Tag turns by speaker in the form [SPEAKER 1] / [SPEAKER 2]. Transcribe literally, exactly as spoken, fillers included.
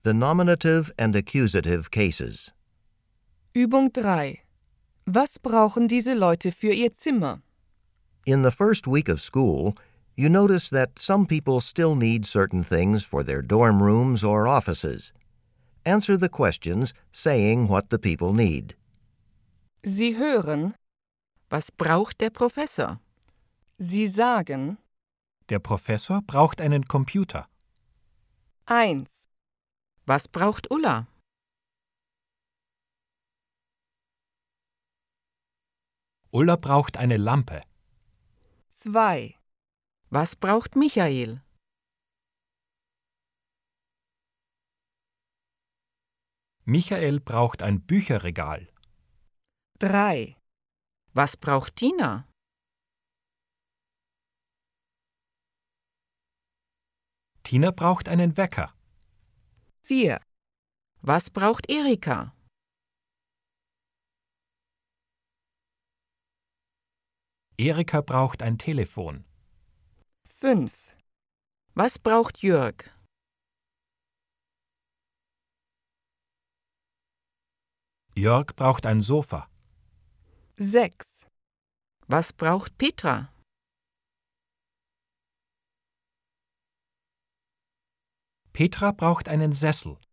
[SPEAKER 1] The nominative and accusative cases.
[SPEAKER 2] Übung drei. Was brauchen diese Leute für ihr Zimmer?
[SPEAKER 1] In the first week of school, you notice that some people still need certain things for their dorm rooms or offices. Answer the questions saying what the people need.
[SPEAKER 2] Sie hören.
[SPEAKER 3] Was braucht der Professor?
[SPEAKER 2] Sie sagen.
[SPEAKER 4] Der Professor braucht einen Computer.
[SPEAKER 2] eins.
[SPEAKER 3] Was braucht Ulla?
[SPEAKER 4] Ulla braucht eine Lampe.
[SPEAKER 2] zwei.
[SPEAKER 3] Was braucht Michael?
[SPEAKER 4] Michael braucht ein Bücherregal.
[SPEAKER 2] drei.
[SPEAKER 3] Was braucht Tina?
[SPEAKER 4] Tina braucht einen Wecker.
[SPEAKER 2] vier.
[SPEAKER 3] Was braucht Erika?
[SPEAKER 4] Erika braucht ein Telefon.
[SPEAKER 2] fünf.
[SPEAKER 3] Was braucht Jörg?
[SPEAKER 4] Jörg braucht ein Sofa.
[SPEAKER 2] sechs.
[SPEAKER 3] Was braucht Petra?
[SPEAKER 4] Petra braucht einen Sessel.